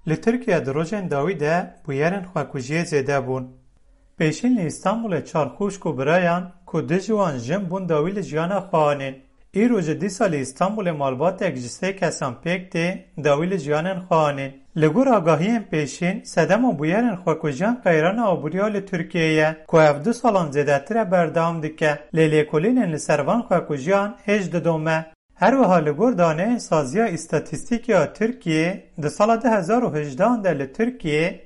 Li Tirkiye di rojên dawî de bûyerên xwekujiyê zêde bûn. Pêşîn li İstanbulê çar xwişk û birayan ku di ji wan jin bûn dawî li jiyana xwe anên. Îro ji dîsa li İstanbulê malbatek ji sê kesan pêk tê dawî li jiyanên xwe anên. Li gor agahiyên pêşîn sedema bûyerên xwekujiyan qeyrana aboriya li Tirkiyeyê ku ev 2 salan zêdetir e berdewam dike. Lê lêkolînên li ser van xwekujiyan hêj didome. Her wiha li gor daneyên Saziya Îstatîstîkê ya Tirkiyê di sala 2018 de li Tirkiyê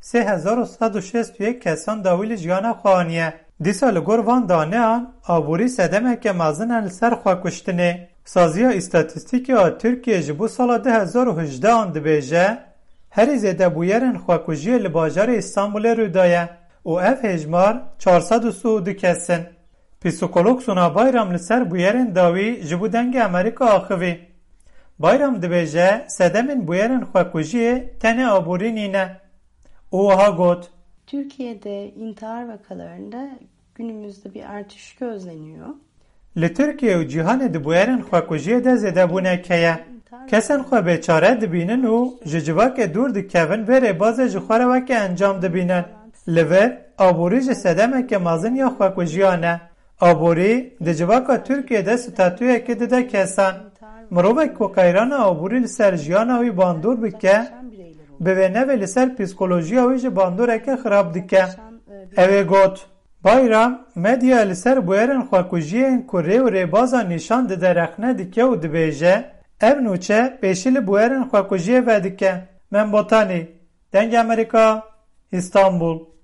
3161 kesan dawî li jiyana xwe aniye. Dîsa li gor van daneyan aborî sedemeke mezin e li ser xwekuştinê. Saziya Îstatîstîkê ya Tirkiyê ji bo sala 2018 dibêje herî zêde bûyerên xwekujiyê li bajarê İstanbulê rûdaye û ev hejmar 432 kes in. Psîkolog Suna Bayram li ser bûyerên dawî ji bo dengê Amerîka axivî. Bayram dibêje sedemên bûyerên xwekujiyê tenê aborî nîne. O wiha got: Türkiye'de intihar vakalarında günümüzde bir artış gözleniyor. Li Tirkiye û cîhanê di bûyerên xwekujiyê de zêdebûneke ye. Kesên xwe bêçare dibînin û ji civakê dûr dikevin vê rêbazê ji xwe re wekî encam dibînin. Li vê aborî ji sedemeke mezin ya xwekujiyan e. Aborî di civaka Tirkiyeyê statûyekê dide kesan. Mirovek ku qeyrana aborî li ser jiyana wî bandor bike, bi vê nevê li ser psîkolojiya wî jî bandoreke xirab dike. Ew ê got. Bayram medya li ser bûyerên xwekujiyên ku rê û rêbaza nîşan dide rexne dike û dibêje ev nûçe pêşî li bûyerên xwekujiyê vedike. Min botanî. Dengê Amerîka, İstanbul.